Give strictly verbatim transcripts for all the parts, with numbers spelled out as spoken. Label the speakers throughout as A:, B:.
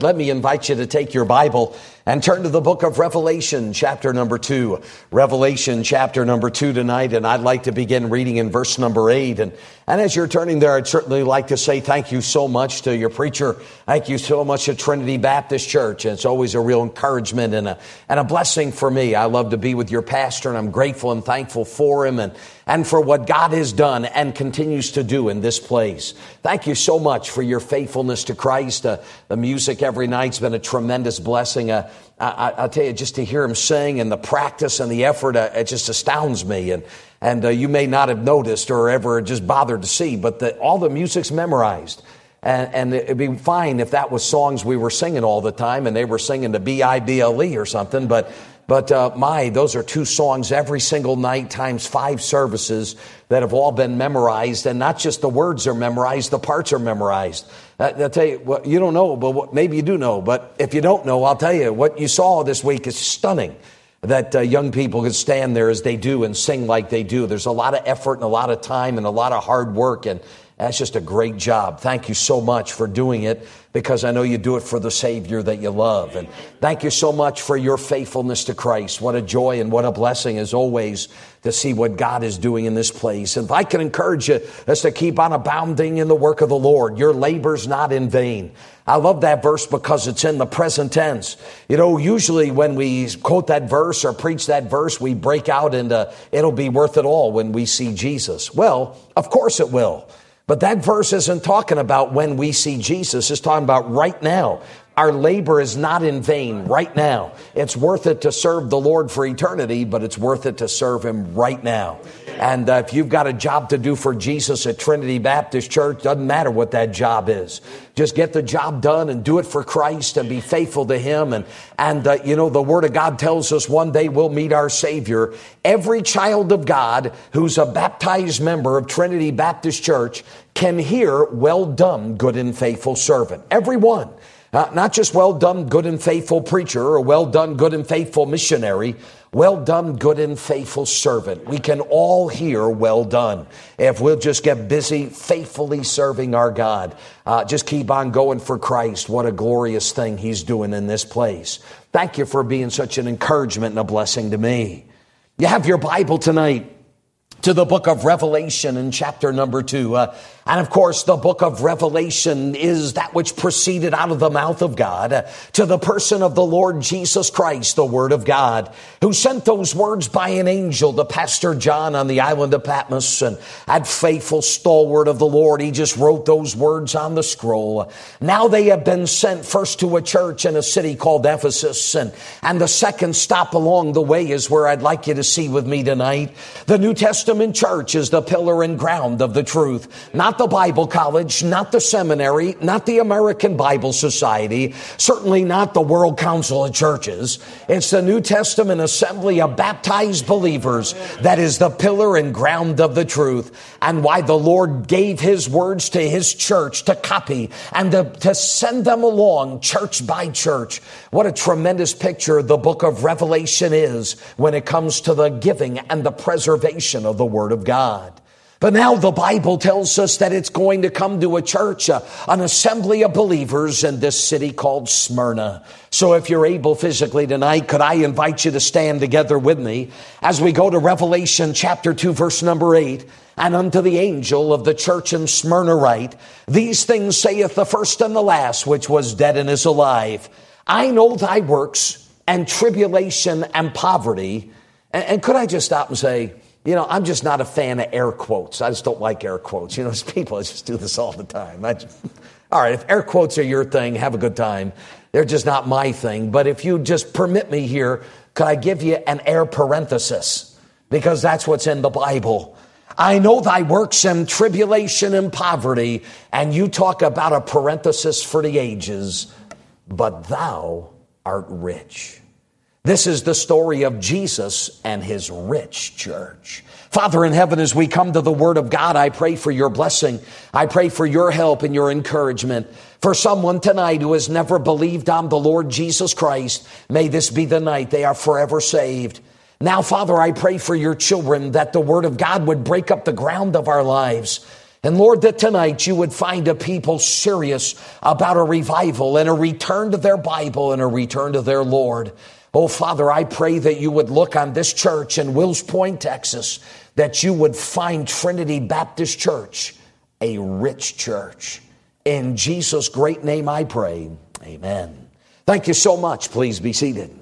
A: Let me invite you to take your Bible and turn to the book of Revelation, chapter number two. Revelation, chapter number two tonight, and I'd like to begin reading in verse number eight. And, and as you're turning there, I'd certainly like to say thank you so much to your preacher. Thank you so much to Trinity Baptist Church. And it's always a real encouragement and a, and a blessing for me. I love to be with your pastor, and I'm grateful and thankful for him and, and for what God has done and continues to do in this place. Thank you so much for your faithfulness to Christ. Uh, the music every night's been a tremendous blessing. Uh, I, I'll tell you, just to hear him sing and the practice and the effort, uh, it just astounds me. And and uh, you may not have noticed or ever just bothered to see, but the, all the music's memorized. And, and it'd be fine if that was songs we were singing all the time and they were singing the B I B L E or something. But But uh, my, those are two songs every single night times five services that have all been memorized. And not just the words are memorized, the parts are memorized. Uh, I'll tell you, what you don't know, but what, maybe you do know. But if you don't know, I'll tell you, what you saw this week is stunning. That uh, young people can stand there as they do and sing like they do. There's a lot of effort and a lot of time and a lot of hard work. And that's just a great job. Thank you so much for doing it, because I know you do it for the Savior that you love. And thank you so much for your faithfulness to Christ. What a joy and what a blessing, as always, to see what God is doing in this place. And if I can encourage you, is to keep on abounding in the work of the Lord. Your labor's not in vain. I love that verse because it's in the present tense. You know, usually when we quote that verse or preach that verse, we break out into, it'll be worth it all when we see Jesus. Well, of course it will. But that verse isn't talking about when we see Jesus. It's talking about right now. Our labor is not in vain right now. It's worth it to serve the Lord for eternity, but it's worth it to serve him right now. And uh, if you've got a job to do for Jesus at Trinity Baptist Church, doesn't matter what that job is. Just get the job done and do it for Christ and be faithful to him. And, and uh, you know, the Word of God tells us one day we'll meet our Savior. Every child of God who's a baptized member of Trinity Baptist Church can hear, "Well done, good and faithful servant." Everyone. Uh, not just "well done, good and faithful preacher," or "well done, good and faithful missionary." Well done, good and faithful servant. We can all hear "well done" if we'll just get busy faithfully serving our God. Uh, just keep on going for Christ. What a glorious thing he's doing in this place. Thank you for being such an encouragement and a blessing to me. You have your Bible tonight to the book of Revelation in chapter number two. Uh, and of course, the book of Revelation is that which proceeded out of the mouth of God uh, to the person of the Lord Jesus Christ, the Word of God, who sent those words by an angel to Pastor John on the island of Patmos. And that faithful stalwart of the Lord, he just wrote those words on the scroll. Now they have been sent first to a church in a city called Ephesus. And, and the second stop along the way is where I'd like you to see with me tonight. The New Testament church is the pillar and ground of the truth. Not the Bible college, not the seminary, not the American Bible Society, certainly not the World Council of Churches. It's the New Testament assembly of baptized believers that is the pillar and ground of the truth, and why the Lord gave his words to his church to copy and to, to send them along church by church. What a tremendous picture the book of Revelation is when it comes to the giving and the preservation of the Word of God. But now the Bible tells us that it's going to come to a church, uh, an assembly of believers in this city called Smyrna. So if you're able physically tonight, could I invite you to stand together with me as we go to Revelation chapter two, verse number eight. And unto the angel of the church in Smyrna write, these things saith the first and the last, which was dead and is alive. I know thy works and tribulation and poverty. And, and could I just stop and say, you know, I'm just not a fan of air quotes. I just don't like air quotes. You know, people just do this all the time. I just, all right, if air quotes are your thing, have a good time. They're just not my thing. But if you just permit me here, could I give you an air parenthesis? Because that's what's in the Bible. I know thy works and tribulation and poverty. And you talk about a parenthesis for the ages. But thou art rich. This is the story of Jesus and his rich church. Father in heaven, as we come to the Word of God, I pray for your blessing. I pray for your help and your encouragement. For someone tonight who has never believed on the Lord Jesus Christ, may this be the night they are forever saved. Now, Father, I pray for your children that the Word of God would break up the ground of our lives. And Lord, that tonight you would find a people serious about a revival and a return to their Bible and a return to their Lord. Oh, Father, I pray that you would look on this church in Wills Point, Texas, that you would find Trinity Baptist Church a rich church. In Jesus' great name I pray. Amen. Thank you so much. Please be seated.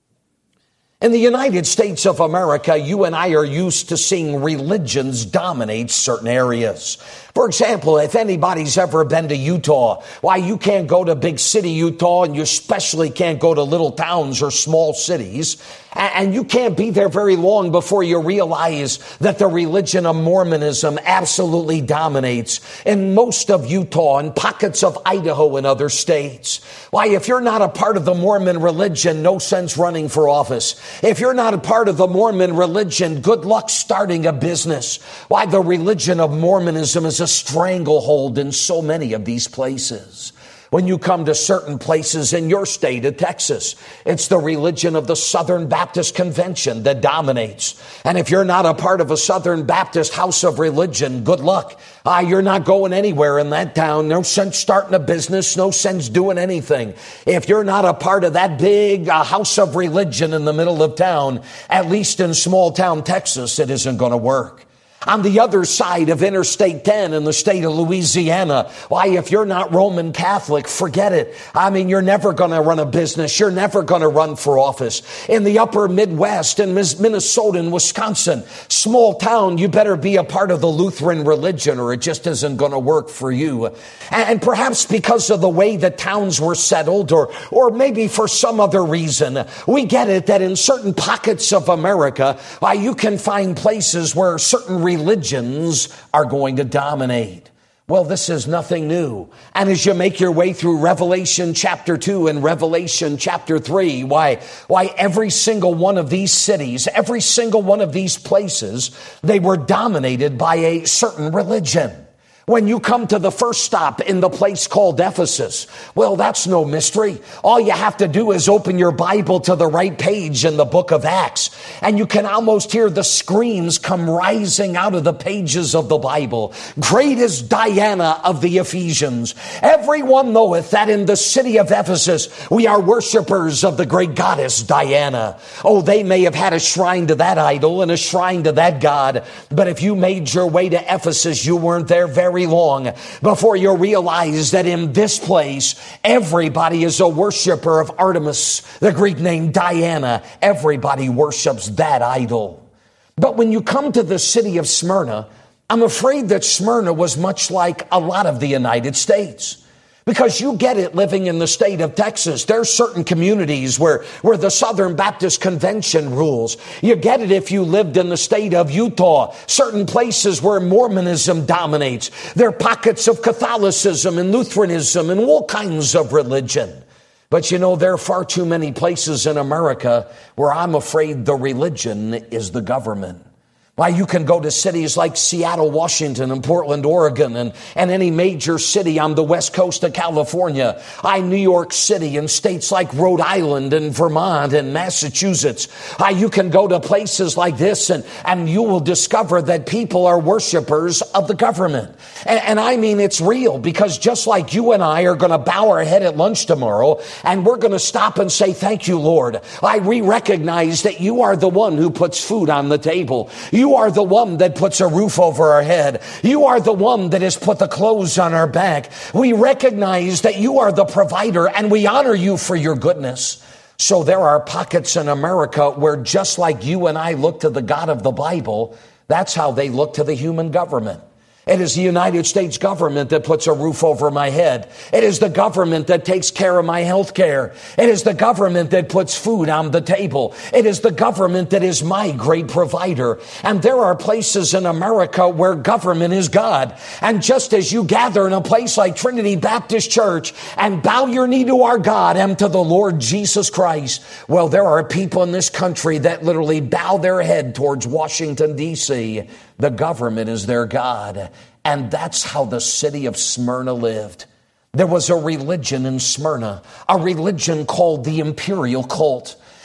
A: In the United States of America, you and I are used to seeing religions dominate certain areas. For example, if anybody's ever been to Utah, why, you can't go to big city Utah, and you especially can't go to little towns or small cities. And you can't be there very long before you realize that the religion of Mormonism absolutely dominates in most of Utah and pockets of Idaho and other states. Why, if you're not a part of the Mormon religion, no sense running for office. If you're not a part of the Mormon religion, good luck starting a business. Why, the religion of Mormonism is a stranglehold in so many of these places. When you come to certain places in your state of Texas, it's the religion of the Southern Baptist Convention that dominates. And if you're not a part of a Southern Baptist house of religion, good luck. Ah, you're not going anywhere in that town. No sense starting a business. No sense doing anything. If you're not a part of that big uh, house of religion in the middle of town, at least in small town Texas, it isn't going to work. On the other side of Interstate ten in the state of Louisiana, why, if you're not Roman Catholic, forget it. I mean, you're never going to run a business. You're never going to run for office. In the upper Midwest, in Minnesota and Wisconsin, small town, you better be a part of the Lutheran religion or it just isn't going to work for you. And perhaps because of the way the towns were settled, or, or maybe for some other reason, we get it that in certain pockets of America, why, you can find places where certain religions are going to dominate. Well, this is nothing new. And as you make your way through Revelation chapter two and Revelation chapter three, why, why every single one of these cities, every single one of these places, they were dominated by a certain religion. When you come to the first stop in the place called Ephesus, well, that's no mystery. All you have to do is open your Bible to the right page in the book of Acts, and you can almost hear the screams come rising out of the pages of the Bible. Great is Diana of the Ephesians. Everyone knoweth that in the city of Ephesus, we are worshipers of the great goddess Diana. Oh, they may have had a shrine to that idol and a shrine to that god, but if you made your way to Ephesus, you weren't there very long before you realize that in this place, everybody is a worshiper of Artemis, the Greek name Diana. Everybody worships that idol. But when you come to the city of Smyrna, I'm afraid that Smyrna was much like a lot of the United States. Because you get it living in the state of Texas. There's certain communities where, where the Southern Baptist Convention rules. You get it if you lived in the state of Utah. Certain places where Mormonism dominates. There are pockets of Catholicism and Lutheranism and all kinds of religion. But you know, there are far too many places in America where I'm afraid the religion is the government. Why, you can go to cities like Seattle, Washington, and Portland, Oregon, and, and any major city on the west coast of California. I, New York City, and states like Rhode Island and Vermont and Massachusetts. I, you can go to places like this, and, and you will discover that people are worshipers of the government. And, and I mean, it's real, because just like you and I are going to bow our head at lunch tomorrow, and we're going to stop and say, thank you, Lord. I re-recognize that you are the one who puts food on the table. You You are the one that puts a roof over our head. You are the one that has put the clothes on our back. We recognize that you are the provider, and we honor you for your goodness. So there are pockets in America where, just like you and I look to the God of the Bible, that's how they look to the human government. It is the United States government that puts a roof over my head. It is the government that takes care of my health care. It is the government that puts food on the table. It is the government that is my great provider. And there are places in America where government is God. And just as you gather in a place like Trinity Baptist Church and bow your knee to our God and to the Lord Jesus Christ, well, there are people in this country that literally bow their head towards Washington, D C The government is their God. And that's how the city of Smyrna lived. There was a religion in Smyrna, a religion called the imperial cult.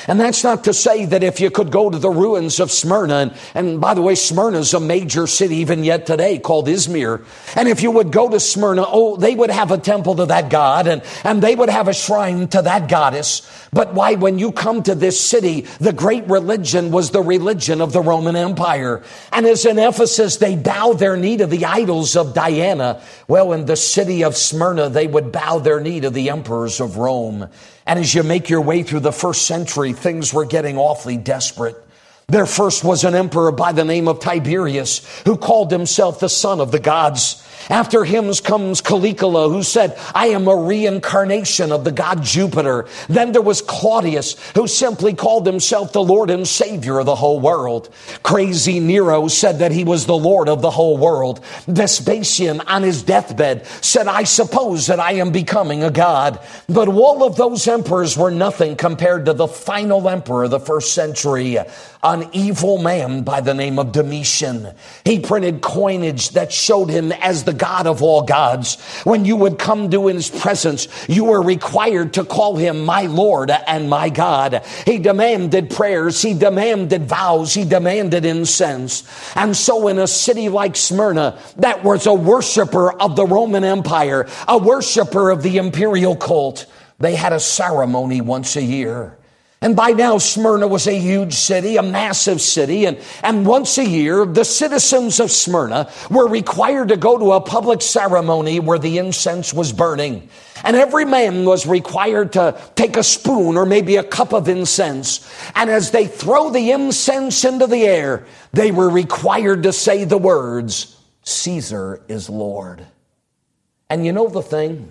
A: And that's not to say that if you could go to the ruins of Smyrna, and, and by the way, Smyrna is a major city even yet today called Izmir. And if you would go to Smyrna, oh, they would have a temple to that god, and, and they would have a shrine to that goddess. But why, when you come to this city, the great religion was the religion of the Roman Empire. And as in Ephesus, they bow their knee to the idols of Diana. Well, in the city of Smyrna, they would bow their knee to the emperors of Rome. And as you make your way through the first century, things were getting awfully desperate. There first was an emperor by the name of Tiberius who called himself the son of the gods. After him comes Caligula, who said, I am a reincarnation of the god Jupiter. Then there was Claudius, who simply called himself the Lord and Savior of the whole world. Crazy Nero said that he was the Lord of the whole world. Vespasian, on his deathbed, said, I suppose that I am becoming a god. But all of those emperors were nothing compared to the final emperor of the first century, an evil man by the name of Domitian. He printed coinage that showed him as the God of all gods. When you would come to his presence, you were required to call him my Lord and my God. He demanded prayers. He demanded vows. He demanded incense. And so in a city like Smyrna, that was a worshiper of the Roman Empire, a worshiper of the imperial cult, they had a ceremony once a year. And by now, Smyrna was a huge city, a massive city. And, and once a year, the citizens of Smyrna were required to go to a public ceremony where the incense was burning. And every man was required to take a spoon or maybe a cup of incense. And as they throw the incense into the air, they were required to say the words, Caesar is Lord. And you know the thing?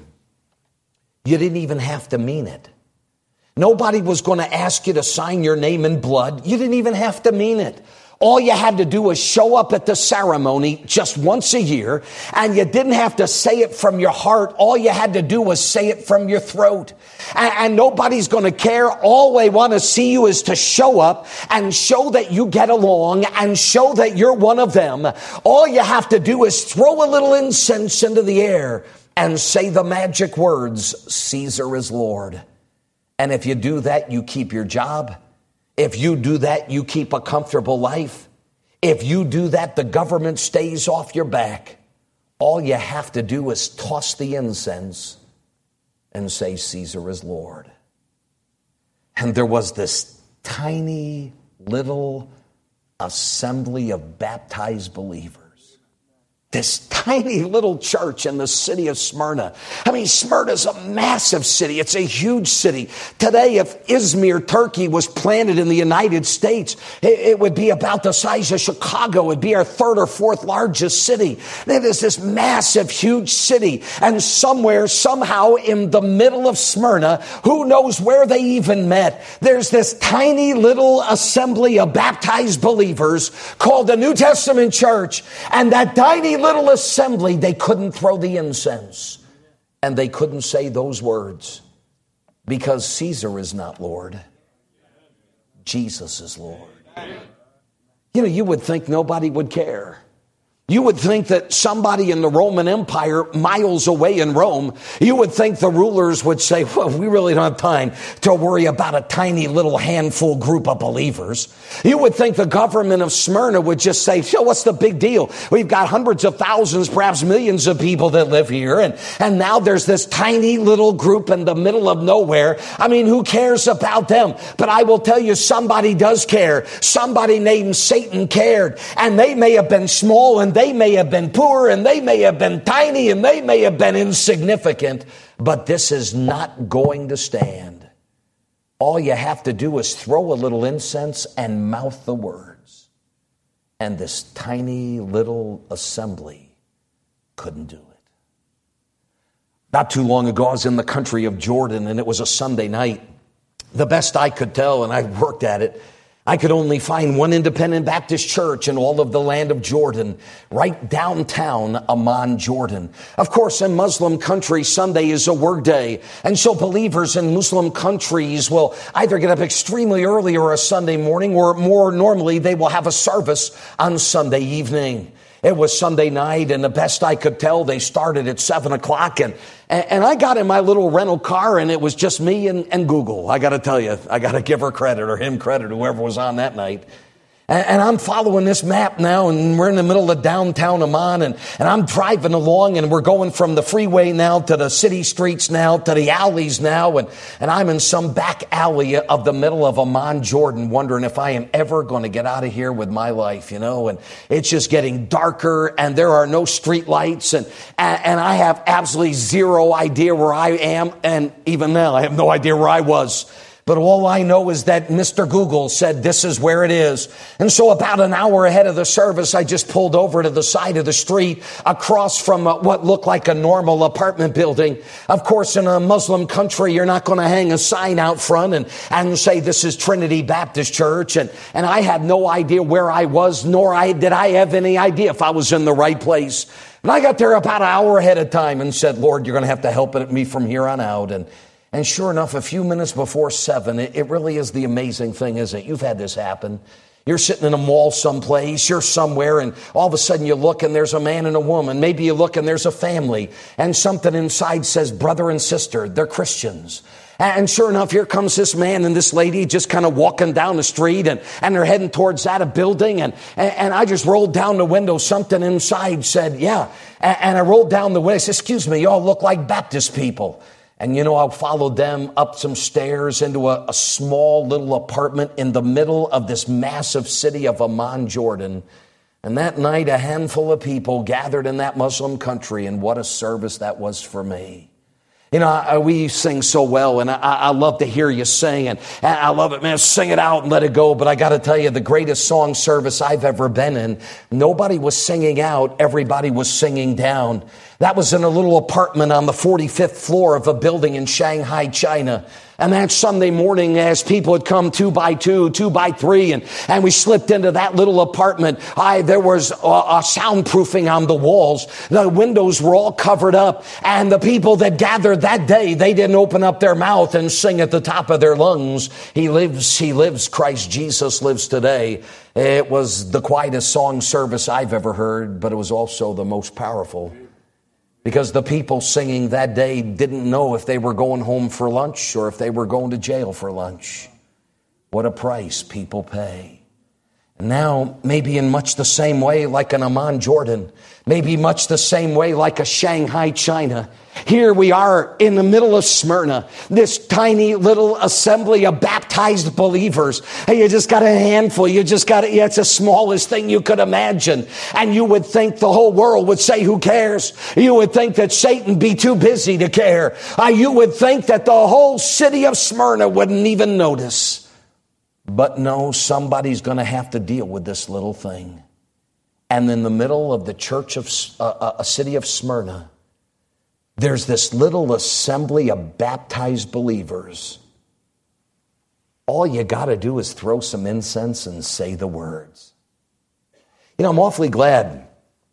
A: You didn't even have to mean it. Nobody was going to ask you to sign your name in blood. You didn't even have to mean it. All you had to do was show up at the ceremony just once a year, and you didn't have to say it from your heart. All you had to do was say it from your throat. And, and nobody's going to care. All they want to see you is to show up and show that you get along and show that you're one of them. All you have to do is throw a little incense into the air and say the magic words, Caesar is Lord. And if you do that, you keep your job. If you do that, you keep a comfortable life. If you do that, the government stays off your back. All you have to do is toss the incense and say, Caesar is Lord. And there was this tiny little assembly of baptized believers. This tiny little church in the city of Smyrna. I mean, Smyrna is a massive city. It's a huge city. Today, if Izmir, Turkey, was planted in the United States, it, it would be about the size of Chicago. It would be our third or fourth largest city. It is this massive, huge city. And somewhere, somehow, in the middle of Smyrna, who knows where they even met, there's this tiny little assembly of baptized believers called the New Testament Church. And that tiny little assembly, they couldn't throw the incense and they couldn't say those words because Caesar is not Lord. Jesus is Lord. You know, you would think nobody would care. You would think that somebody in the Roman Empire, miles away in Rome, you would think the rulers would say, well, we really don't have time to worry about a tiny little handful group of believers. You would think the government of Smyrna would just say, so what's the big deal? We've got hundreds of thousands, perhaps millions of people that live here. And, and now there's this tiny little group in the middle of nowhere. I mean, who cares about them? But I will tell you, somebody does care. Somebody named Satan cared. And they may have been small and they may have been poor and they may have been tiny and they may have been insignificant, but this is not going to stand. All you have to do is throw a little incense and mouth the words. And this tiny little assembly couldn't do it. Not too long ago, I was in the country of Jordan and it was a Sunday night. The best I could tell, and I worked at it, I could only find one independent Baptist church in all of the land of Jordan, right downtown Amman, Jordan. Of course, in Muslim country, Sunday is a work day. And so believers in Muslim countries will either get up extremely early or a Sunday morning, or more normally, they will have a service on Sunday evening. It was Sunday night, and the best I could tell, they started at seven o'clock, and, and I got in my little rental car, and it was just me and, and Google. I got to tell you, I got to give her credit, or him credit, whoever was on that night. And I'm following this map now, and we're in the middle of downtown Amman, and, and I'm driving along, and we're going from the freeway now to the city streets now to the alleys now, and, and I'm in some back alley of the middle of Amman, Jordan, wondering if I am ever going to get out of here with my life, you know, and it's just getting darker, and there are no street lights, and, and, and I have absolutely zero idea where I am, and even now I have no idea where I was. But all I know is that Mister Google said this is where it is. And so about an hour ahead of the service, I just pulled over to the side of the street across from what looked like a normal apartment building. Of course, in a Muslim country, you're not going to hang a sign out front and, and say this is Trinity Baptist Church. And, and I had no idea where I was, nor I, did I have any idea if I was in the right place. And I got there about an hour ahead of time and said, Lord, you're going to have to help me from here on out. And And sure enough, a few minutes before seven, it, it really is the amazing thing, isn't it? You've had this happen. You're sitting in a mall someplace, you're somewhere, and all of a sudden you look and there's a man and a woman. Maybe you look and there's a family, and something inside says brother and sister. They're Christians. And sure enough, here comes this man and this lady just kind of walking down the street, and, and they're heading towards that a building. And, and, and I just rolled down the window. Something inside said, yeah. And, and I rolled down the window. I said, excuse me, y'all look like Baptist people. And, you know, I followed them up some stairs into a, a small little apartment in the middle of this massive city of Amman, Jordan. And that night, a handful of people gathered in that Muslim country, and what a service that was for me. You know, I, we sing so well, and I, I love to hear you sing, and, and I love it, man. Sing it out and let it go. But I got to tell you, the greatest song service I've ever been in, nobody was singing out, everybody was singing down. That was in a little apartment on the forty-fifth floor of a building in Shanghai, China. And that Sunday morning, as people had come two by two, two by three, and, and we slipped into that little apartment, I, there was a, a soundproofing on the walls. The windows were all covered up. And the people that gathered that day, they didn't open up their mouth and sing at the top of their lungs. He lives, he lives, Christ Jesus lives today. It was the quietest song service I've ever heard, but it was also the most powerful. Because the people singing that day didn't know if they were going home for lunch or if they were going to jail for lunch. What a price people pay. And now, maybe in much the same way like an Amman, Jordan, maybe much the same way like a Shanghai, China, here we are in the middle of Smyrna, this tiny little assembly of baptized believers. Hey, you just got a handful. You just got it. Yeah, it's the smallest thing you could imagine. And you would think the whole world would say, who cares? You would think that Satan be too busy to care. Uh, you would think that the whole city of Smyrna wouldn't even notice. But no, somebody's going to have to deal with this little thing. And in the middle of the church of uh, a city of Smyrna, there's this little assembly of baptized believers. All you got to do is throw some incense and say the words. You know, I'm awfully glad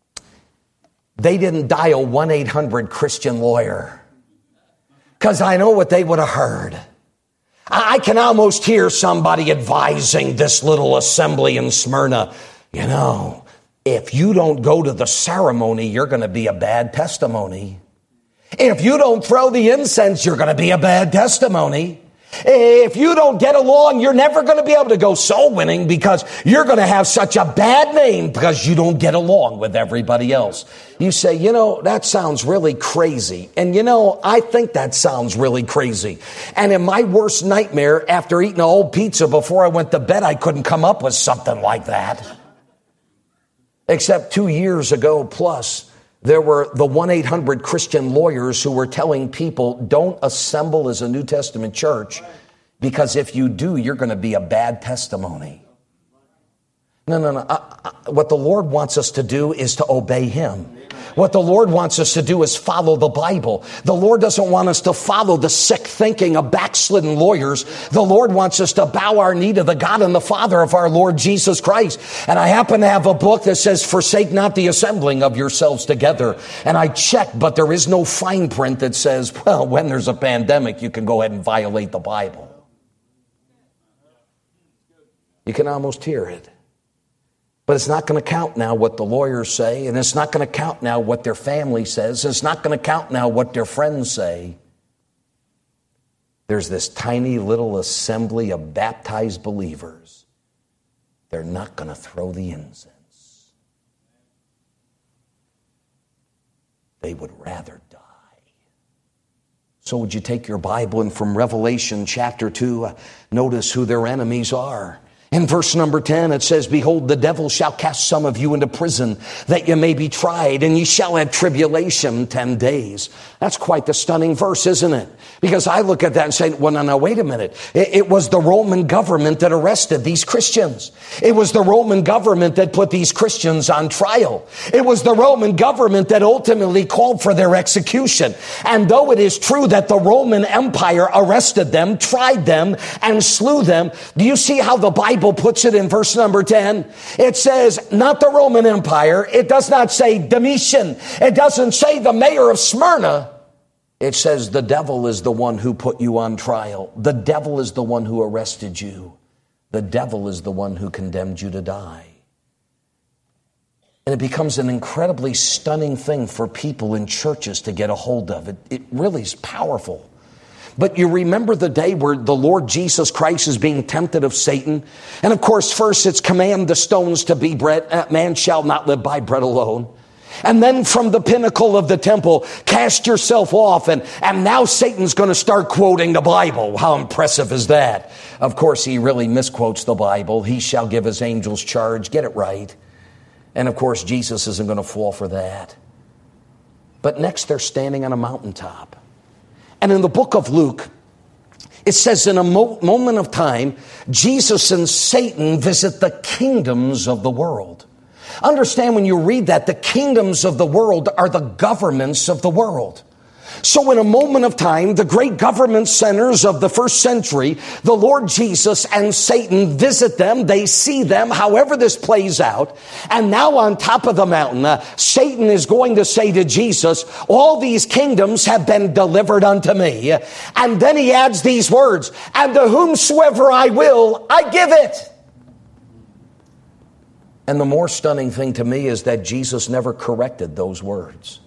A: they didn't dial one eight hundred Christian lawyer, because I know what they would have heard. I can almost hear somebody advising this little assembly in Smyrna, you know, if you don't go to the ceremony, you're going to be a bad testimony. If you don't throw the incense, you're going to be a bad testimony. If you don't get along, you're never going to be able to go soul winning, because you're going to have such a bad name because you don't get along with everybody else. You say, you know, that sounds really crazy. And you know, I think that sounds really crazy. And in my worst nightmare, after eating an old pizza before I went to bed, I couldn't come up with something like that. Except two years ago plus, there were the one eight hundred Christian lawyers who were telling people, don't assemble as a New Testament church, because if you do, you're going to be a bad testimony. No, no, no. I, I, what the Lord wants us to do is to obey Him. What the Lord wants us to do is follow the Bible. The Lord doesn't want us to follow the sick thinking of backslidden lawyers. The Lord wants us to bow our knee to the God and the Father of our Lord Jesus Christ. And I happen to have a book that says, forsake not the assembling of yourselves together. And I checked, but there is no fine print that says, well, when there's a pandemic, you can go ahead and violate the Bible. You can almost hear it. But it's not going to count now what the lawyers say, and it's not going to count now what their family says, and it's not going to count now what their friends say. There's this tiny little assembly of baptized believers. They're not going to throw the incense. They would rather die. So would you take your Bible and from Revelation chapter two, uh, notice who their enemies are. In verse number ten, it says, behold, the devil shall cast some of you into prison, that you may be tried, and ye shall have tribulation ten days. That's quite the stunning verse, isn't it? Because I look at that and say, well, no, no, wait a minute. It, it was the Roman government that arrested these Christians. It was the Roman government that put these Christians on trial. It was the Roman government that ultimately called for their execution. And though it is true that the Roman Empire arrested them, tried them, and slew them, do you see how the Bible Bible puts it in verse number ten? It says, not the Roman Empire. It does not say Domitian. It doesn't say the mayor of Smyrna. It says the devil is the one who put you on trial. The devil is the one who arrested you. The devil is the one who condemned you to die. And it becomes an incredibly stunning thing for people in churches to get a hold of. It, it really is powerful. But you remember the day where the Lord Jesus Christ is being tempted of Satan? And of course, first it's command the stones to be bread. Man shall not live by bread alone. And then from the pinnacle of the temple, cast yourself off. And, and now Satan's going to start quoting the Bible. How impressive is that? Of course, he really misquotes the Bible. He shall give his angels charge. Get it right. And of course, Jesus isn't going to fall for that. But next, they're standing on a mountaintop. And in the book of Luke, it says in a mo- moment of time, Jesus and Satan visit the kingdoms of the world. Understand when you read that, the kingdoms of the world are the governments of the world. So in a moment of time, the great government centers of the first century, the Lord Jesus and Satan visit them. They see them, however this plays out. And now on top of the mountain, uh, Satan is going to say to Jesus, all these kingdoms have been delivered unto me. And then he adds these words, and to whomsoever I will, I give it. And the more stunning thing to me is that Jesus never corrected those words.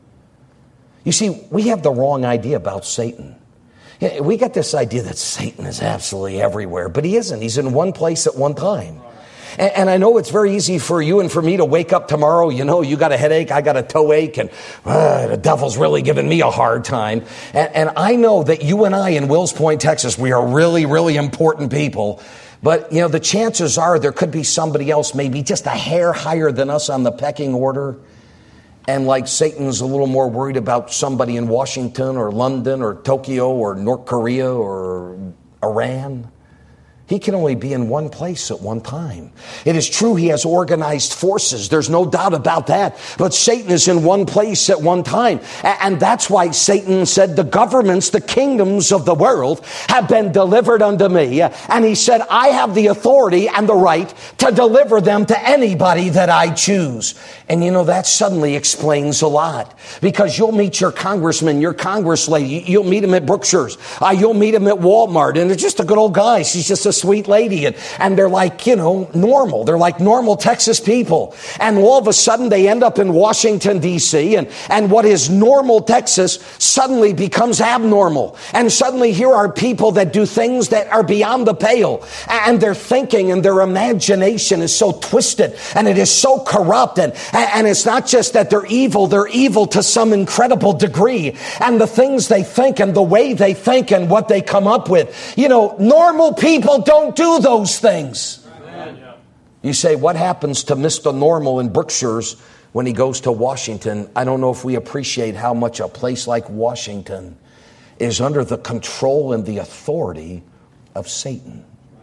A: You see, we have the wrong idea about Satan. We got this idea that Satan is absolutely everywhere, but he isn't. He's in one place at one time. And, and I know it's very easy for you and for me to wake up tomorrow, you know, you got a headache, I got a toe ache, and uh, the devil's really giving me a hard time. And, and I know that you and I in Wills Point, Texas, we are really, really important people. But, you know, the chances are there could be somebody else maybe just a hair higher than us on the pecking order. And like Satan's a little more worried about somebody in Washington or London or Tokyo or North Korea or Iran. He can only be in one place at one time. It is true he has organized forces. There's no doubt about that. But Satan is in one place at one time. And that's why Satan said the governments, the kingdoms of the world have been delivered unto me. And he said, I have the authority and the right to deliver them to anybody that I choose. And you know, that suddenly explains a lot. Because you'll meet your congressman, your congress lady. You'll meet him at Brookshire's. Uh, you'll meet him at Walmart. And they're just a good old guy. She's just a sweet lady. And, and they're like, you know, normal. They're like normal Texas people. And all of a sudden they end up in Washington, D C. And, and what is normal Texas suddenly becomes abnormal. And suddenly here are people that do things that are beyond the pale. And their thinking and their imagination is so twisted. And it is so corrupt. And, and it's not just that they're evil. They're evil to some incredible degree. And the things they think and the way they think and what they come up with. You know, normal people don't do those things. You say, what happens to Mister Normal in Brookshire's when he goes to Washington? I don't know if we appreciate how much a place like Washington is under the control and the authority of Satan.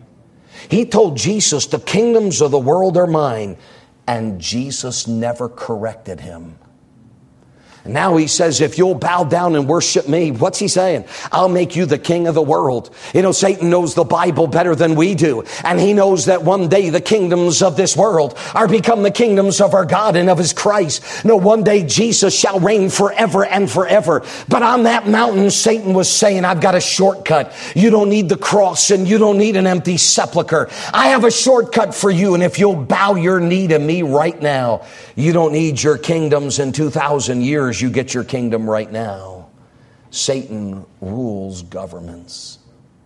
A: He told Jesus, the kingdoms of the world are mine, and Jesus never corrected him. And now he says, if you'll bow down and worship me, what's he saying? I'll make you the king of the world. You know, Satan knows the Bible better than we do. And he knows that one day the kingdoms of this world are become the kingdoms of our God and of his Christ. No, one day Jesus shall reign forever and forever. But on that mountain, Satan was saying, I've got a shortcut. You don't need the cross and you don't need an empty sepulcher. I have a shortcut for you. And if you'll bow your knee to me right now, you don't need your kingdoms in two thousand years. You get your kingdom right now. Satan rules governments.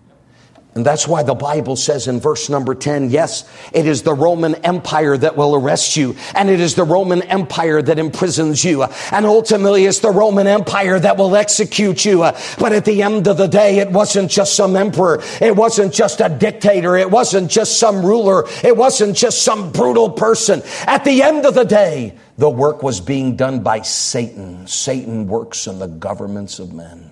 A: And that's why the Bible says in verse number ten, yes, it is the Roman Empire that will arrest you. And it is the Roman Empire that imprisons you. And ultimately, it's the Roman Empire that will execute you. But at the end of the day, it wasn't just some emperor. It wasn't just a dictator. It wasn't just some ruler. It wasn't just some brutal person. At the end of the day, the work was being done by Satan. Satan works in the governments of men.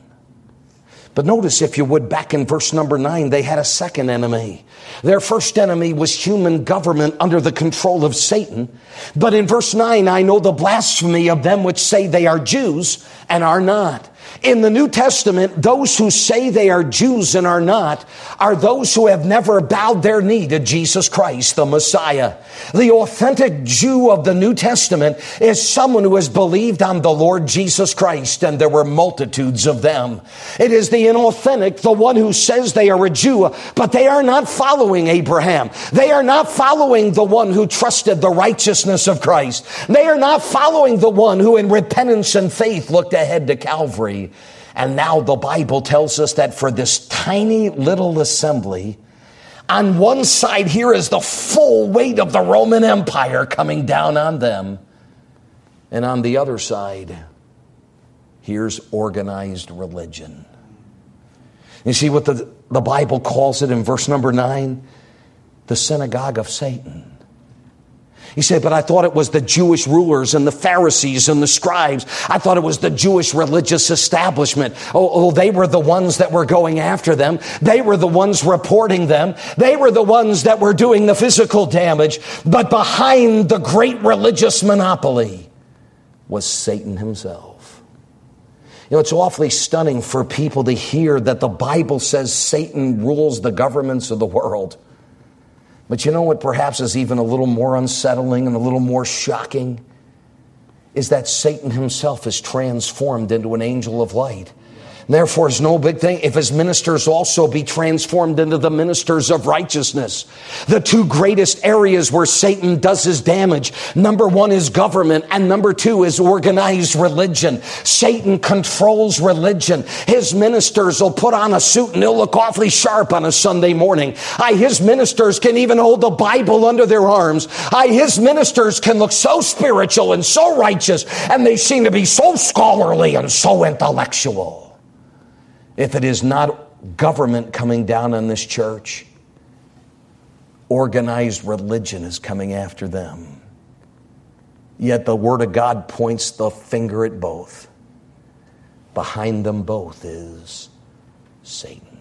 A: But notice, if you would, back in verse number nine, they had a second enemy. Their first enemy was human government under the control of Satan. But in verse nine, I know the blasphemy of them which say they are Jews and are not. In the New Testament, those who say they are Jews and are not are those who have never bowed their knee to Jesus Christ, the Messiah. The authentic Jew of the New Testament is someone who has believed on the Lord Jesus Christ, and there were multitudes of them. It is the inauthentic, the one who says they are a Jew, but they are not following Abraham. They are not following the one who trusted the righteousness of Christ. They are not following the one who in repentance and faith looked ahead to Calvary. And now the Bible tells us that for this tiny little assembly, on one side here is the full weight of the Roman Empire coming down on them. And on the other side, here's organized religion. You see what the, the Bible calls it in verse number nine? The synagogue of Satan. He said, but I thought it was the Jewish rulers and the Pharisees and the scribes. I thought it was the Jewish religious establishment. Oh, oh, they were the ones that were going after them. They were the ones reporting them. They were the ones that were doing the physical damage. But behind the great religious monopoly was Satan himself. You know, it's awfully stunning for people to hear that the Bible says Satan rules the governments of the world. But you know what perhaps is even a little more unsettling and a little more shocking? Is that Satan himself is transformed into an angel of light. Therefore, it's no big thing if his ministers also be transformed into the ministers of righteousness. The two greatest areas where Satan does his damage, number one is government, and number two is organized religion. Satan controls religion. His ministers will put on a suit and they'll look awfully sharp on a Sunday morning. Aye, his ministers can even hold the Bible under their arms. Aye, his ministers can look so spiritual and so righteous, and they seem to be so scholarly and so intellectual. If it is not government coming down on this church, organized religion is coming after them. Yet the Word of God points the finger at both. Behind them both is Satan.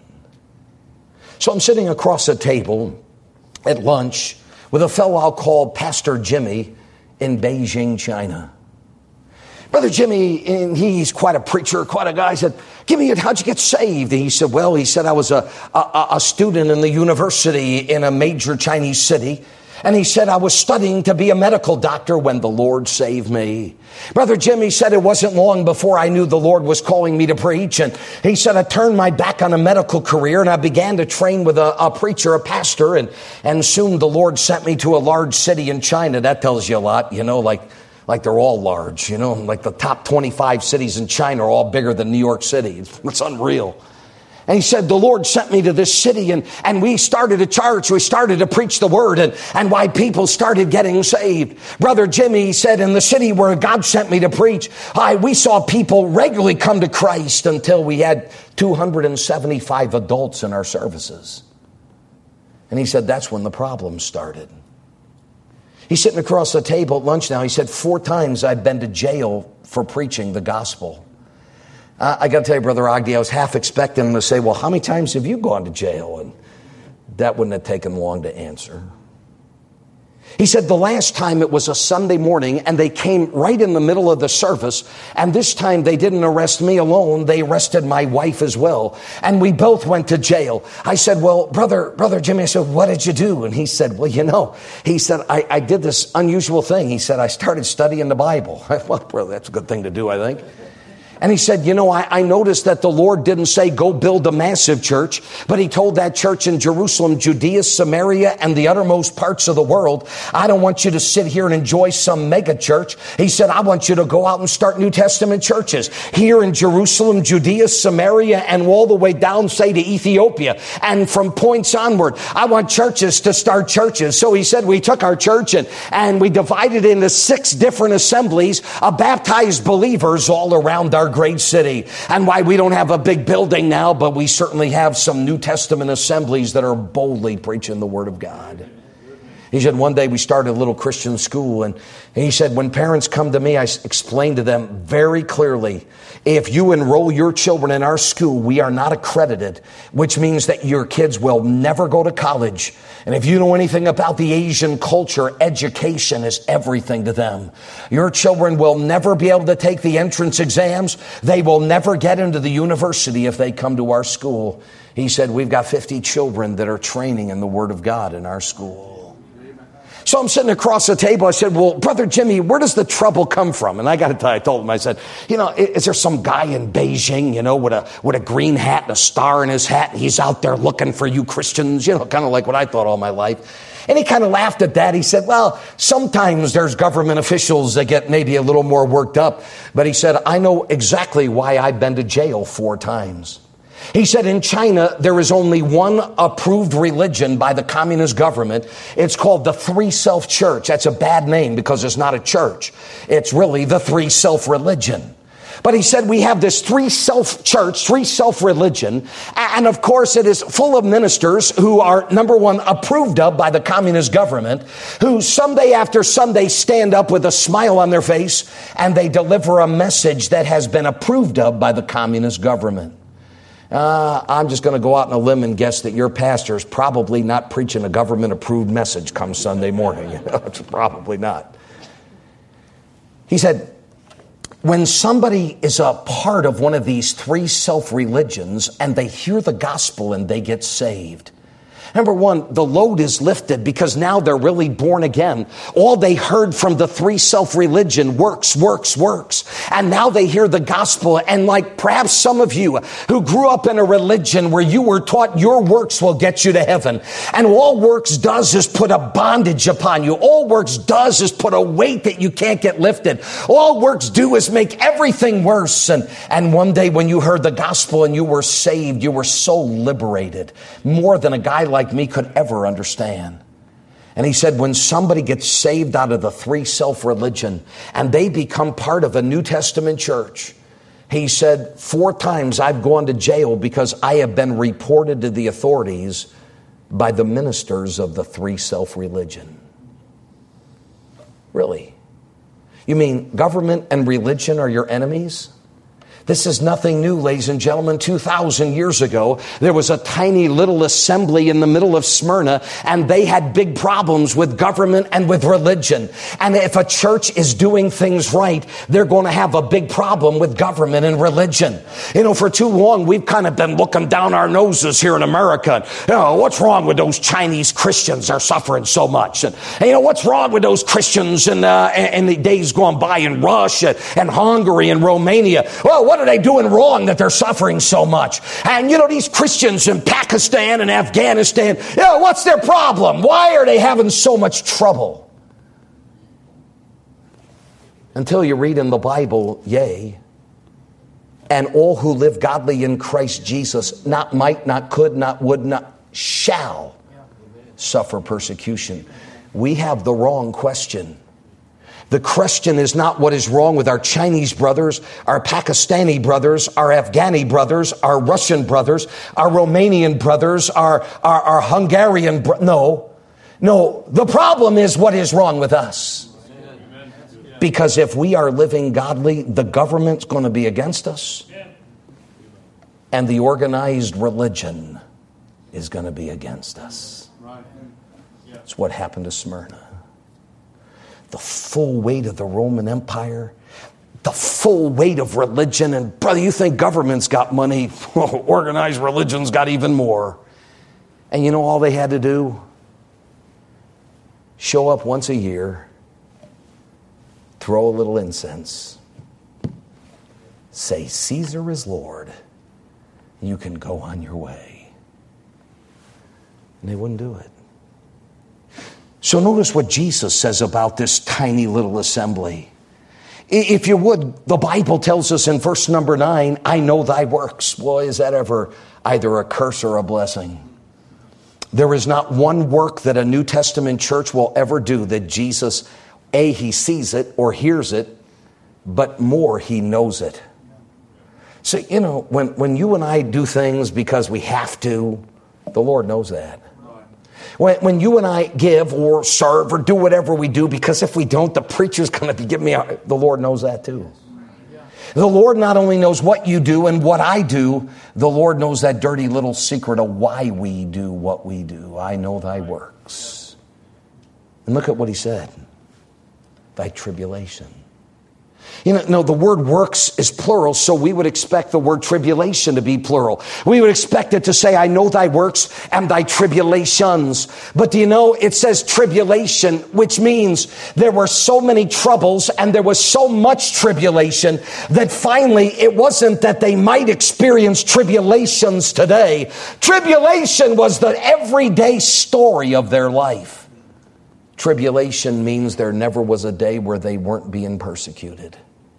A: So I'm sitting across a table at lunch with a fellow I'll call Pastor Jimmy in Beijing, China. Brother Jimmy, and he's quite a preacher, quite a guy. I said, give me, how'd you get saved? And he said, well, he said, I was a, a, a student in the university in a major Chinese city. And he said, I was studying to be a medical doctor when the Lord saved me. Brother Jimmy said, it wasn't long before I knew the Lord was calling me to preach. And he said, I turned my back on a medical career and I began to train with a, a preacher, a pastor. And, and soon the Lord sent me to a large city in China. That tells you a lot, you know, like... Like they're all large, you know, like the top twenty-five cities in China are all bigger than New York City. It's, it's unreal. And he said, the Lord sent me to this city and, and we started a church. We started to preach the word and, and why people started getting saved. Brother Jimmy said, in the city where God sent me to preach, I, we saw people regularly come to Christ until we had two hundred seventy-five adults in our services. And he said, that's when the problem started. He's sitting across the table at lunch now. He said, four times I've been to jail for preaching the gospel. Uh, I got to tell you, Brother Ogden, I was half expecting him to say, well, how many times have you gone to jail? And that wouldn't have taken long to answer. He said the last time it was a Sunday morning and they came right in the middle of the service, and this time they didn't arrest me alone, they arrested my wife as well, and we both went to jail. I said, well, brother, brother Jimmy, I said, what did you do? And he said, well, you know, he said, I, I did this unusual thing. He said, I started studying the Bible. Well, brother, that's a good thing to do, I think. And he said, you know, I, I noticed that the Lord didn't say go build a massive church, but he told that church in Jerusalem, Judea, Samaria, and the uttermost parts of the world, I don't want you to sit here and enjoy some mega church. He said, I want you to go out and start New Testament churches here in Jerusalem, Judea, Samaria, and all the way down, say, to Ethiopia. And from points onward, I want churches to start churches. So he said, we took our church and, and we divided into six different assemblies of baptized believers all around our great city. And why we don't have a big building now, but we certainly have some New Testament assemblies that are boldly preaching the Word of God. He said, one day we started a little Christian school, and he said, when parents come to me, I explain to them very clearly, if you enroll your children in our school, we are not accredited, which means that your kids will never go to college. And if you know anything about the Asian culture, education is everything to them. Your children will never be able to take the entrance exams. They will never get into the university if they come to our school. He said, we've got fifty children that are training in the Word of God in our school. So I'm sitting across the table. I said, well, Brother Jimmy, where does the trouble come from? And I got to tell you, I told him, I said, you know, is there some guy in Beijing, you know, with a with a green hat and a star in his hat, and he's out there looking for you Christians, you know, kind of like what I thought all my life. And he kind of laughed at that. He said, well, sometimes there's government officials that get maybe a little more worked up. But he said, I know exactly why I've been to jail four times. He said in China, there is only one approved religion by the communist government. It's called the Three Self Church. That's a bad name because it's not a church. It's really the Three Self Religion. But he said we have this three self church, three self religion. And of course, it is full of ministers who are, number one, approved of by the communist government, who Sunday after Sunday stand up with a smile on their face and they deliver a message that has been approved of by the communist government. Uh, I'm just going to go out on a limb and guess that your pastor is probably not preaching a government-approved message come Sunday morning. You know, it's probably not. He said, when somebody is a part of one of these three self-religions and they hear the gospel and they get saved, number one, the load is lifted because now they're really born again. All they heard from the three self-religion, works, works, works. And now they hear the gospel. And like perhaps some of you who grew up in a religion where you were taught your works will get you to heaven. And all works does is put a bondage upon you. All works does is put a weight that you can't get lifted. All works do is make everything worse. And, and one day when you heard the gospel and you were saved, you were so liberated. More than a guy like me could ever understand. And he said, when somebody gets saved out of the three self-religion and they become part of a New Testament church, he said, four times I've gone to jail because I have been reported to the authorities by the ministers of the three self-religion. Really? You mean government and religion are your enemies? This is nothing new, ladies and gentlemen. two thousand years ago, there was a tiny little assembly in the middle of Smyrna, and they had big problems with government and with religion. And if a church is doing things right, they're going to have a big problem with government and religion. You know, for too long, we've kind of been looking down our noses here in America. You know, what's wrong with those Chinese Christians? They're suffering so much. And, and you know, what's wrong with those Christians in, uh, in the days gone by in Russia and Hungary and Romania? Well, what What are they doing wrong that they're suffering so much? And you know, these Christians in Pakistan and Afghanistan, you know, what's their problem? Why are they having so much trouble? Until you read in the Bible, yea, and all who live godly in Christ Jesus, not might, not could, not would, not shall suffer persecution. We have the wrong question. The question is not what is wrong with our Chinese brothers, our Pakistani brothers, our Afghani brothers, our Russian brothers, our Romanian brothers, our, our, our Hungarian brothers. No, no. The problem is what is wrong with us. Because if we are living godly, the government's going to be against us. And the organized religion is going to be against us. That's what happened to Smyrna. the full weight of the Roman Empire, the full weight of religion. And brother, you think government's got money? Organized religion's got even more. And you know all they had to do? Show up once a year, throw a little incense, say, Caesar is Lord. You can go on your way. And they wouldn't do it. So notice what Jesus says about this tiny little assembly. If you would, the Bible tells us in verse number nine, I know thy works. Boy, is that ever either a curse or a blessing? There is not one work that a New Testament church will ever do that Jesus, A, he sees it or hears it, but more, he knows it. So, you know, when, when you and I do things because we have to, the Lord knows that. When, when you and I give or serve or do whatever we do, because if we don't, the preacher's going to be giving me a, the Lord knows that too. The Lord not only knows what you do and what I do, the Lord knows that dirty little secret of why we do what we do. I know thy works. And look at what he said. Thy tribulation. You know, no, the word works is plural, so we would expect the word tribulation to be plural. We would expect it to say, I know thy works and thy tribulations. But do you know, it says tribulation, which means there were so many troubles and there was so much tribulation that finally it wasn't that they might experience tribulations today. Tribulation was the everyday story of their life. Tribulation means there never was a day where they weren't being persecuted.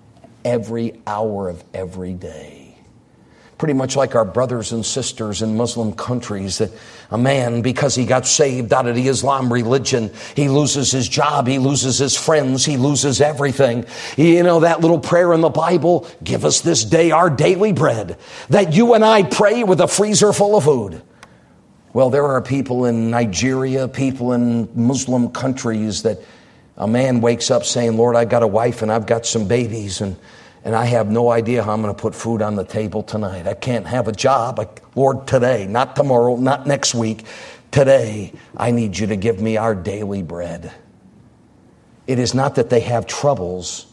A: Every hour of every day. Pretty much like our brothers and sisters in Muslim countries, that a man, because he got saved out of the Islam religion, he loses his job, he loses his friends, he loses everything. You know that little prayer in the Bible, give us this day our daily bread, that you and I pray with a freezer full of food. Well, there are people in Nigeria, people in Muslim countries that a man wakes up saying, Lord, I got a wife and I've got some babies and, and I have no idea how I'm going to put food on the table tonight. I can't have a job. I, Lord, today, not tomorrow, not next week. Today, I need you to give me our daily bread. It is not that they have troubles.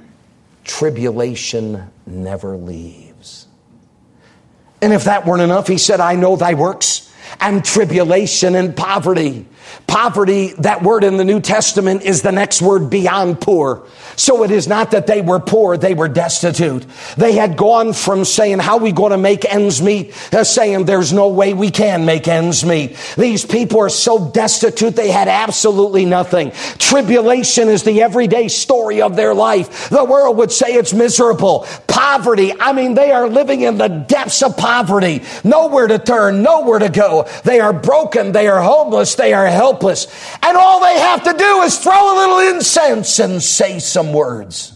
A: Tribulation never leaves. And if that weren't enough, he said, I know thy works. And tribulation and poverty. Poverty, that word in the New Testament is the next word beyond poor. So it is not that they were poor, they were destitute. They had gone from saying, how are we going to make ends meet, to saying there's no way we can make ends meet. These people are so destitute, they had absolutely nothing. Tribulation is the everyday story of their life. The world would say it's miserable. Poverty, I mean, they are living in the depths of poverty. Nowhere to turn, nowhere to go. They are broken, they are homeless, they are helpless. And all they have to do is throw a little incense and say some words.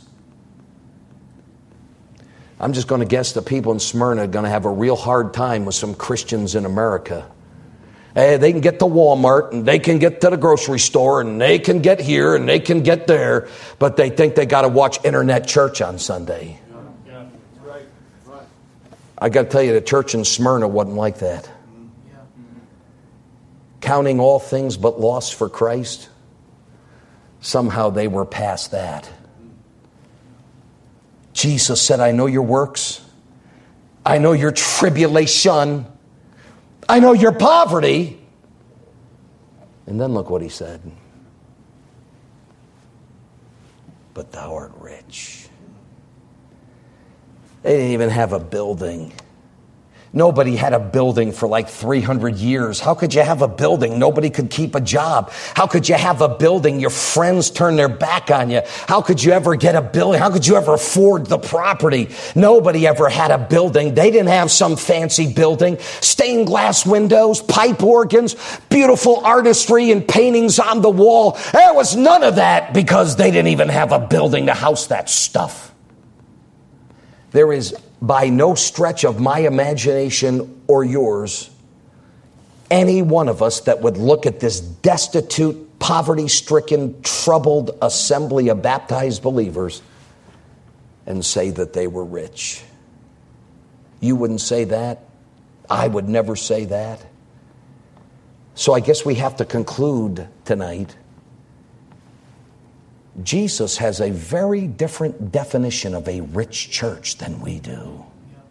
A: I'm just going to guess the people in Smyrna are going to have a real hard time with some Christians in America. Hey, they can get to Walmart and they can get to the grocery store and they can get here and they can get there, but they think they got to watch internet church on Sunday.
B: Yeah, right, right.
A: I got to tell you, the church in Smyrna wasn't like that. Counting all things but loss for Christ, somehow they were past that. Jesus said, I know your works. I know your tribulation. I know your poverty. And then look what he said. But thou art rich. They didn't even have a building. Nobody had a building for like three hundred years. How could you have a building? Nobody could keep a job. How could you have a building? Your friends turn their back on you. How could you ever get a building? How could you ever afford the property? Nobody ever had a building. They didn't have some fancy building. Stained glass windows, pipe organs, beautiful artistry and paintings on the wall. There was none of that because they didn't even have a building to house that stuff. There is by no stretch of my imagination or yours, any one of us that would look at this destitute, poverty-stricken, troubled assembly of baptized believers and say that they were rich. You wouldn't say that. I would never say that. So I guess we have to conclude tonight Jesus has a very different definition of a rich church than we do.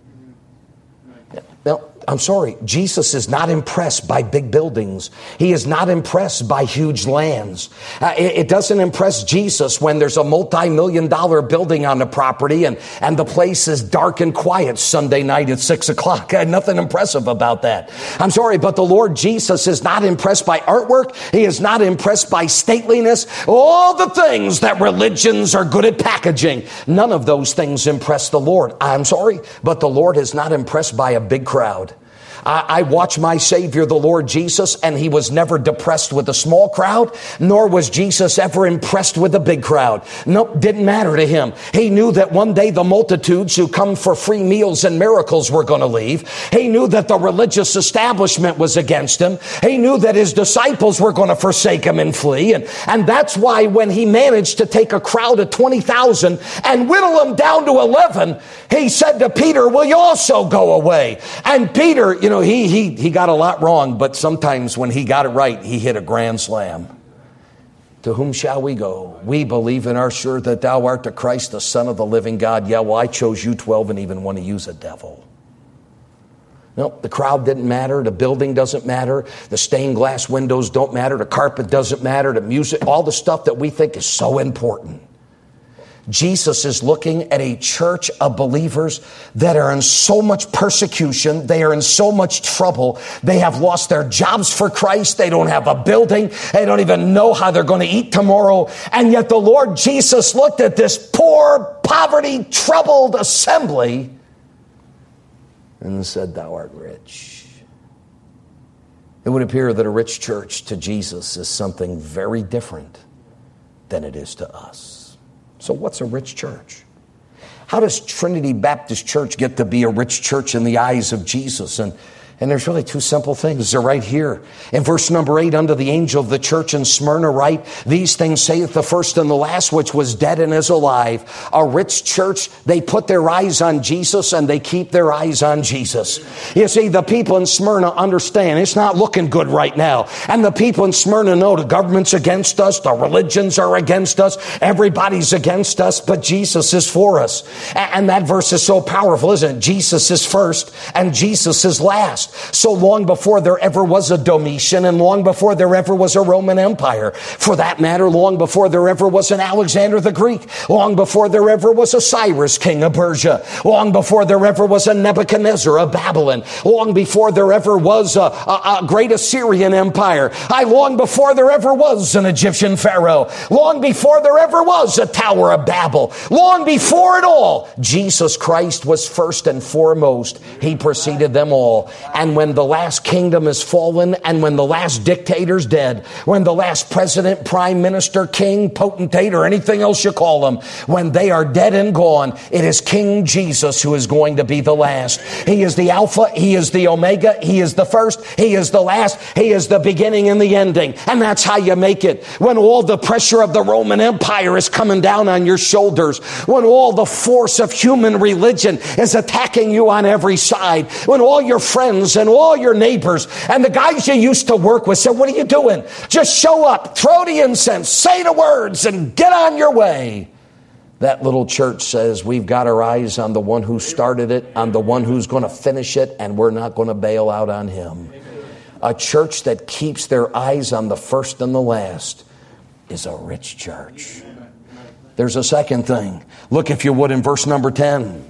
A: Now, I'm sorry, Jesus is not impressed by big buildings. He is not impressed by huge lands. Uh, it, it doesn't impress Jesus when there's a multi-million dollar building on the property and, and the place is dark and quiet Sunday night at six o'clock. Uh, nothing impressive about that. I'm sorry, but the Lord Jesus is not impressed by artwork. He is not impressed by stateliness. All the things that religions are good at packaging. None of those things impress the Lord. I'm sorry, but the Lord is not impressed by a big crowd. I watch my Savior, the Lord Jesus, and he was never depressed with a small crowd, nor was Jesus ever impressed with a big crowd. Nope, didn't matter to him. He knew that one day the multitudes who come for free meals and miracles were going to leave. He knew that the religious establishment was against him. He knew that his disciples were going to forsake him and flee. And, and that's why when he managed to take a crowd of twenty thousand and whittle them down to eleven, he said to Peter, will you also go away? And Peter, you know, he, he, he got a lot wrong, but sometimes when he got it right, he hit a grand slam. To whom shall we go? We believe and are sure that thou art the Christ, the Son of the living God. Yeah, well, I chose you twelve and even want to use a devil. No, the crowd didn't matter. The building doesn't matter. The stained glass windows don't matter. The carpet doesn't matter. The music, all the stuff that we think is so important. Jesus is looking at a church of believers that are in so much persecution. They are in so much trouble. They have lost their jobs for Christ. They don't have a building. They don't even know how they're going to eat tomorrow. And yet the Lord Jesus looked at this poor, poverty, troubled assembly and said, thou art rich. It would appear that a rich church to Jesus is something very different than it is to us. So what's a rich church? How does Trinity Baptist Church get to be a rich church in the eyes of Jesus? And, and there's really two simple things. They're right here. In verse number eight, unto the angel of the church in Smyrna write, these things saith the first and the last, which was dead and is alive. A rich church, they put their eyes on Jesus and they keep their eyes on Jesus. You see, the people in Smyrna understand it's not looking good right now. And the people in Smyrna know the government's against us. The religions are against us. Everybody's against us, but Jesus is for us. And that verse is so powerful, isn't it? Jesus is first and Jesus is last. So long before there ever was a Domitian and long before there ever was a Roman Empire, for that matter, long before there ever was an Alexander the Greek, long before there ever was a Cyrus, king of Persia, long before there ever was a Nebuchadnezzar of Babylon, long before there ever was a, a, a great Assyrian empire, I long before there ever was an Egyptian pharaoh, long before there ever was a Tower of Babel, long before it all, Jesus Christ was first and foremost. He preceded them all. And when the last kingdom is fallen, and when the last dictator's dead, when the last president, prime minister, king, potentate, or anything else you call them, when they are dead and gone, it is King Jesus who is going to be the last. He is the Alpha, He is the Omega, He is the first, He is the last, He is the beginning and the ending. And that's how you make it. When all the pressure of the Roman Empire is coming down on your shoulders, when all the force of human religion is attacking you on every side, when all your friends and all your neighbors and the guys you used to work with said, what are you doing? Just show up, throw the incense, say the words, and get on your way. That little church says, we've got our eyes on the one who started it, on the one who's going to finish it, and we're not going to bail out on him. A church that keeps their eyes on the first and the last is a rich church. There's a second thing. Look, if you would, in verse number ten.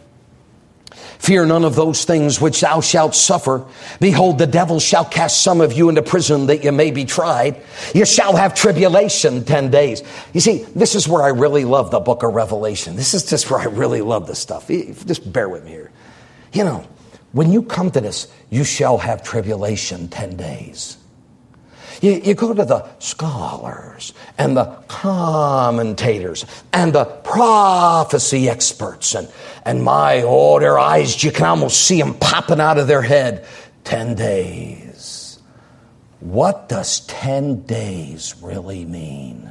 A: Fear none of those things which thou shalt suffer. Behold, the devil shall cast some of you into prison that you may be tried. You shall have tribulation ten days. You see, this is where I really love the book of Revelation. This is just where I really love this stuff. Just bear with me here. You know, when you come to this, you shall have tribulation ten days. You, you go to the scholars and the commentators and the prophecy experts and, and my, oh, their eyes, you can almost see them popping out of their head. Ten days. What does ten days really mean?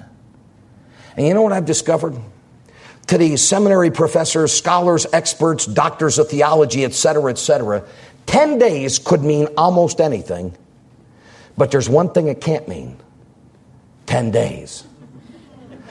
A: And you know what I've discovered? To these seminary professors, scholars, experts, doctors of theology, et cetera, et cetera, ten days could mean almost anything. But there's one thing it can't mean. Ten days.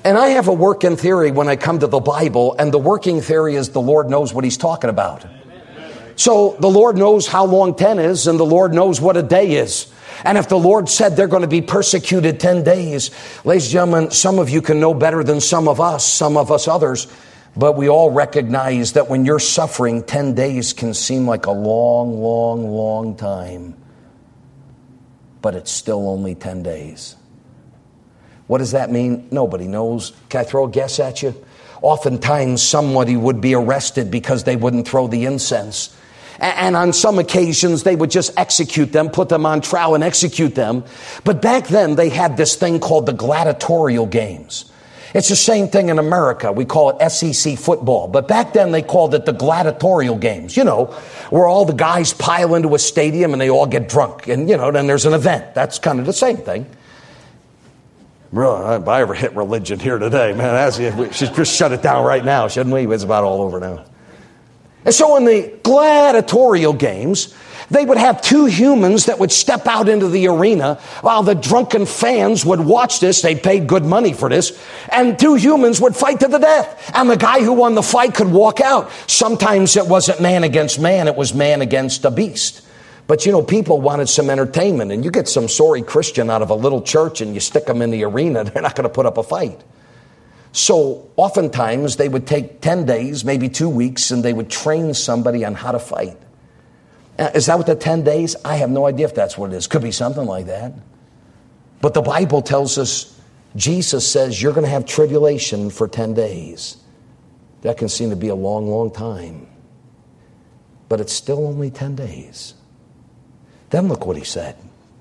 A: And I have a working theory when I come to the Bible, and the working theory is the Lord knows what he's talking about. So the Lord knows how long ten is, and the Lord knows what a day is. And if the Lord said they're going to be persecuted ten days, ladies and gentlemen, some of you can know better than some of us, some of us others, but we all recognize that when you're suffering, ten days can seem like a long, long, long time. But it's still only ten days. What does that mean? Nobody knows. Can I throw a guess at you? Oftentimes somebody would be arrested because they wouldn't throw the incense. And on some occasions, they would just execute them, put them on trial and execute them. But back then, they had this thing called the gladiatorial games. It's the same thing in America. We call it S E C football. But back then, they called it the gladiatorial games. You know, where all the guys pile into a stadium and they all get drunk. And, you know, then there's an event. That's kind of the same thing. Bro, if I ever hit religion here today, man, that's, we should just shut it down right now, shouldn't we? It's about all over now. And so in the gladiatorial games, they would have two humans that would step out into the arena while the drunken fans would watch this. They paid good money for this. And two humans would fight to the death. And the guy who won the fight could walk out. Sometimes it wasn't man against man. It was man against a beast. But, you know, people wanted some entertainment. And you get some sorry Christian out of a little church and you stick them in the arena, they're not going to put up a fight. So oftentimes they would take ten days, maybe two weeks, and they would train somebody on how to fight. Is that what the ten days? I have no idea if that's what it is. Could be something like that. But the Bible tells us, Jesus says you're going to have tribulation for ten days. That can seem to be a long, long time. But it's still only ten days. Then look what he said.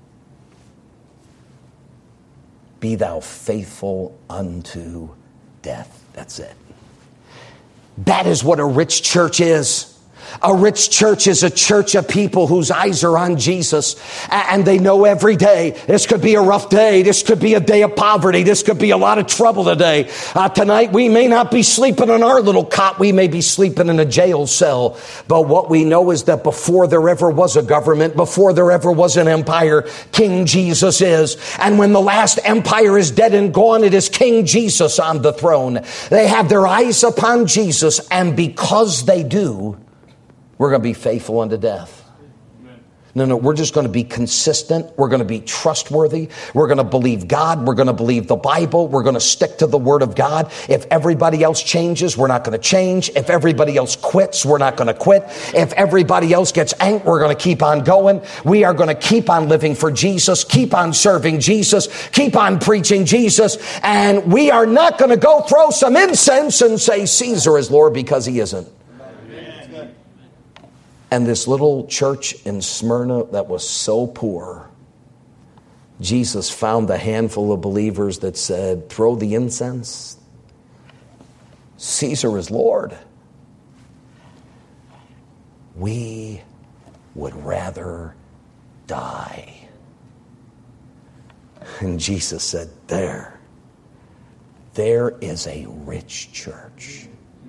A: Be thou faithful unto death. That's it. That is what a rich church is. A rich church is a church of people whose eyes are on Jesus, and they know every day this could be a rough day. This could be a day of poverty. This could be a lot of trouble today. Uh, tonight we may not be sleeping on our little cot. We may be sleeping in a jail cell. But what we know is that before there ever was a government, before there ever was an empire, King Jesus is. And when the last empire is dead and gone, it is King Jesus on the throne. They have their eyes upon Jesus, and because they do, we're going to be faithful unto death. No, no, we're just going to be consistent. We're going to be trustworthy. We're going to believe God. We're going to believe the Bible. We're going to stick to the Word of God. If everybody else changes, we're not going to change. If everybody else quits, we're not going to quit. If everybody else gets angry, we're going to keep on going. We are going to keep on living for Jesus, keep on serving Jesus, keep on preaching Jesus. And we are not going to go throw some incense and say Caesar is Lord, because he isn't. And this little church in Smyrna that was so poor, Jesus found a handful of believers that said, throw the incense. Caesar is Lord. We would rather die. And Jesus said, there, there is a rich church.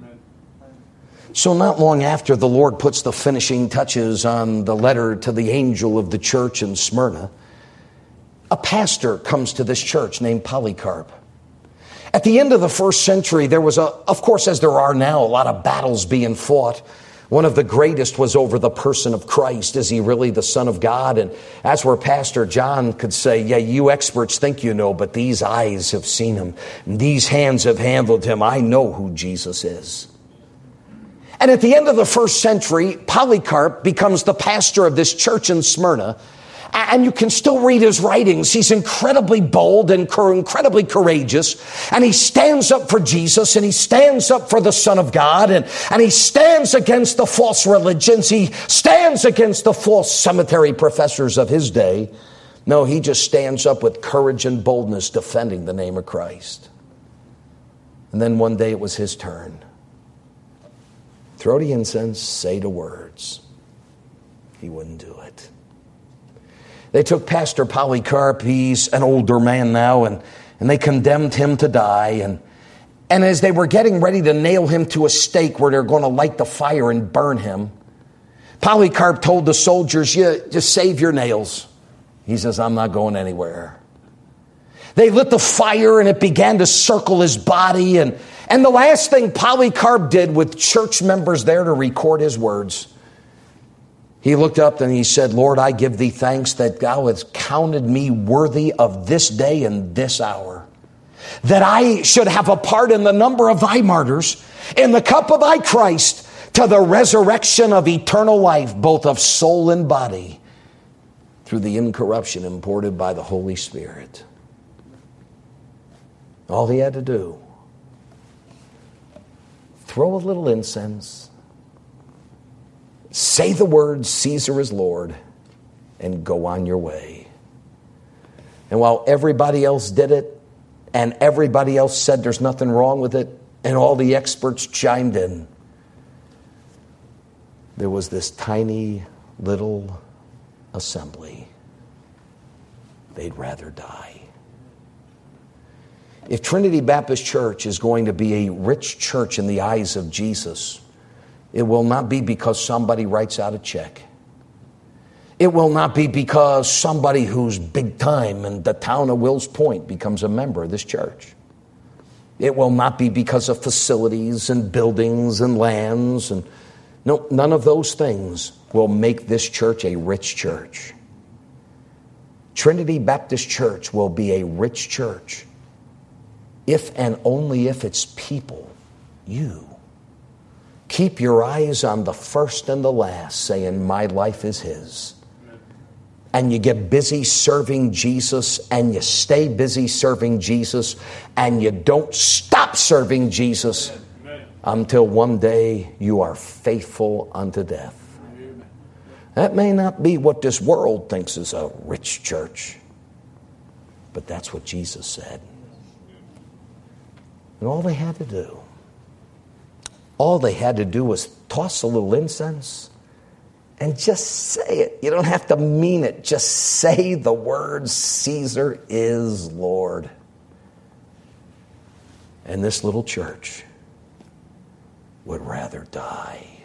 A: So not long after the Lord puts the finishing touches on the letter to the angel of the church in Smyrna, a pastor comes to this church named Polycarp. At the end of the first century, there was, a, of course, as there are now, a lot of battles being fought. One of the greatest was over the person of Christ. Is he really the Son of God? And that's where Pastor John could say, yeah, you experts think you know, but these eyes have seen him. These hands have handled him. I know who Jesus is. And at the end of the first century, Polycarp becomes the pastor of this church in Smyrna. And you can still read his writings. He's incredibly bold and incredibly courageous. And he stands up for Jesus, and he stands up for the Son of God. And, and he stands against the false religions. He stands against the false cemetery professors of his day. No, he just stands up with courage and boldness defending the name of Christ. And then one day it was his turn. Throw the incense, say the words. He wouldn't do it. They took Pastor Polycarp, he's an older man now, and, and they condemned him to die. And, and as they were getting ready to nail him to a stake where they're going to light the fire and burn him, Polycarp told the soldiers, yeah, just save your nails. He says, I'm not going anywhere. They lit the fire and it began to circle his body. And, and the last thing Polycarp did with church members there to record his words, he looked up and he said, Lord, I give thee thanks that thou hast counted me worthy of this day and this hour, that I should have a part in the number of thy martyrs, in the cup of thy Christ, to the resurrection of eternal life, both of soul and body, through the incorruption imported by the Holy Spirit. All he had to do, throw a little incense, say the words, Caesar is Lord, and go on your way. And while everybody else did it, and everybody else said there's nothing wrong with it, and all the experts chimed in, there was this tiny little assembly. They'd rather die. If Trinity Baptist Church is going to be a rich church in the eyes of Jesus, it will not be because somebody writes out a check. It will not be because somebody who's big time in the town of Wills Point becomes a member of this church. It will not be because of facilities and buildings and lands. And no, none of those things will make this church a rich church. Trinity Baptist Church will be a rich church if and only if its people, you, keep your eyes on the first and the last, saying, my life is his. And you get busy serving Jesus, and you stay busy serving Jesus, and you don't stop serving Jesus until one day you are faithful unto death. That may not be what this world thinks is a rich church, but that's what Jesus said. And all they had to do, all they had to do was toss a little incense and just say it. You don't have to mean it. Just say the words, Caesar is Lord. And this little church would rather die.